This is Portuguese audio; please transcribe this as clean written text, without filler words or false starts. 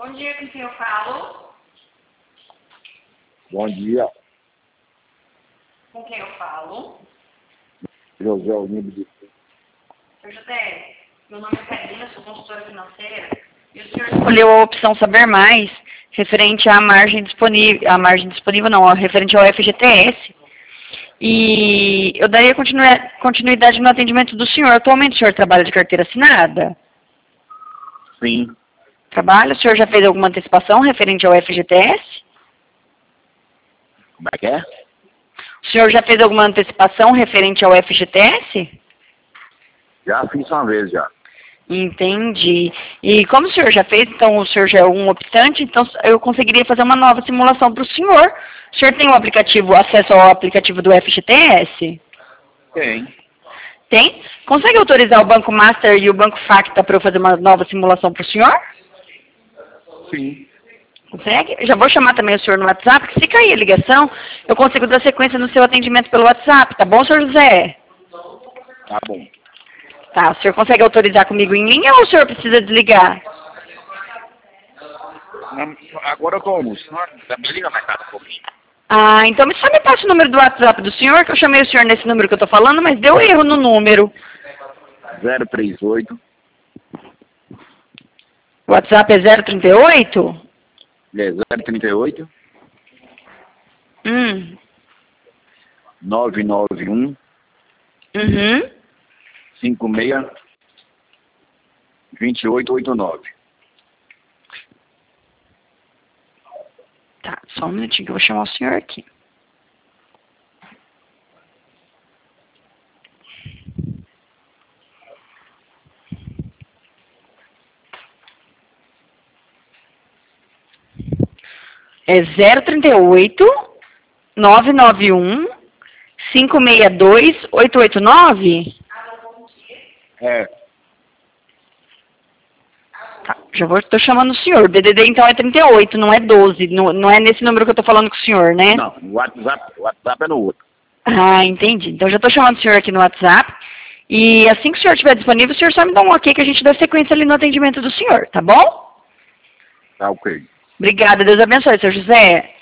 Bom dia, com quem eu falo? Bom dia, Com quem eu falo? José Almir de Senhor José, meu nome é Karina, sou consultora financeira. E o senhor escolheu a opção Saber Mais, referente à margem disponível, referente ao FGTS. E eu daria continuidade no atendimento do senhor. Atualmente o senhor trabalha de carteira assinada? Sim. Trabalha? O senhor já fez alguma antecipação referente ao FGTS? Como é que é? O senhor já fez alguma antecipação referente ao FGTS? Já fiz uma vez já. Entendi. E como o senhor já fez, então o senhor já é um optante, então eu conseguiria fazer uma nova simulação para o senhor. O senhor tem acesso ao aplicativo do FGTS? Tem. Tem? Consegue autorizar o Banco Master e o Banco Facta para eu fazer uma nova simulação para o senhor? Sim. Consegue? Eu já vou chamar também o senhor no WhatsApp, porque se cair a ligação, eu consigo dar sequência no seu atendimento pelo WhatsApp, tá bom, senhor José? Tá bom. Tá, o senhor consegue autorizar comigo em linha ou o senhor precisa desligar? Agora eu tô almoçando. Me liga mais tarde um pouquinho. Ah, então só me passa o número do WhatsApp do senhor, que eu chamei o senhor nesse número que eu tô falando, mas deu erro no número. 038. O WhatsApp é 038? É 038 Hum. 991 Uhum. 56 2889. Tá, só um minutinho que eu vou chamar o senhor aqui. É 038 991 562 889? É. Tá, tô chamando o senhor. DDD então é 38, não é 12. Não é nesse número que eu tô falando com o senhor, né? Não, o WhatsApp é no outro. Ah, entendi. Então já tô chamando o senhor aqui no WhatsApp. E assim que o senhor estiver disponível, o senhor só me dá um ok que a gente dá sequência ali no atendimento do senhor, tá bom? Tá ok. Obrigada, Deus abençoe, senhor José.